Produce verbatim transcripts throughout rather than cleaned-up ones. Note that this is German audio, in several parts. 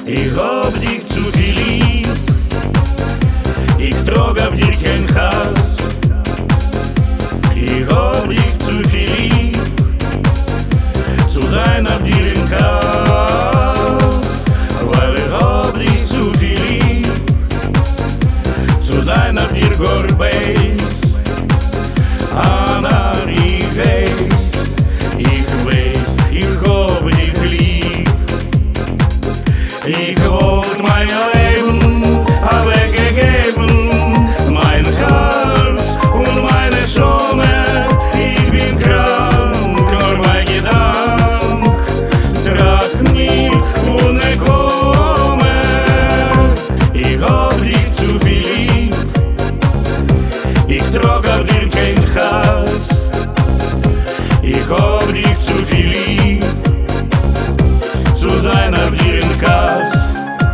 Ich hab dich zu viel lieb, ich trag auf dir kein Hass. Ich hab dich zu viel lieb, zu sein auf dir im Hass. Weil ich hab dich zu viel lieb, zu sein auf dir Gorbeis. Anna, ich weiß, ich weiß, ich hab dich lieb. Ich wollt mein Leben weggegeben, mein Herz und meine Sonne. Ich bin krank, nur mein Gedank tragt nie ohne Komme. Ich hab dich zu viel lieb, ich trag auf dir kein Hass. Ich hab dich zu viel lieb, zu sein auf dir im Kass.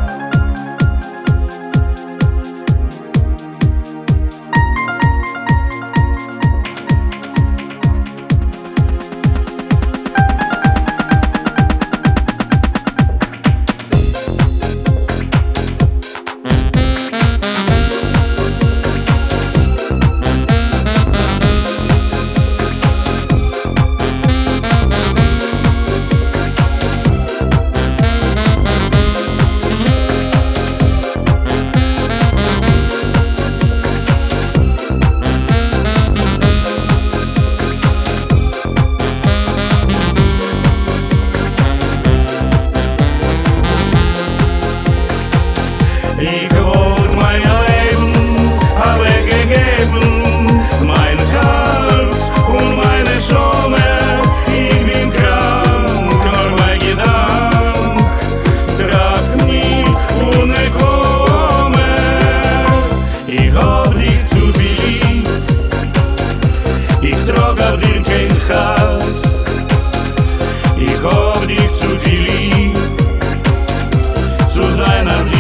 Ich wollt mein Leben weggegeben, mein Herz und meine Sonne. Ich bin krank, nur mein Gedank tragt nie ohne Komme. Ich hab dich zu viel lieb, ich trag auf dir kein Hass. Ich hab dich zu viel lieb, zu sein auf dir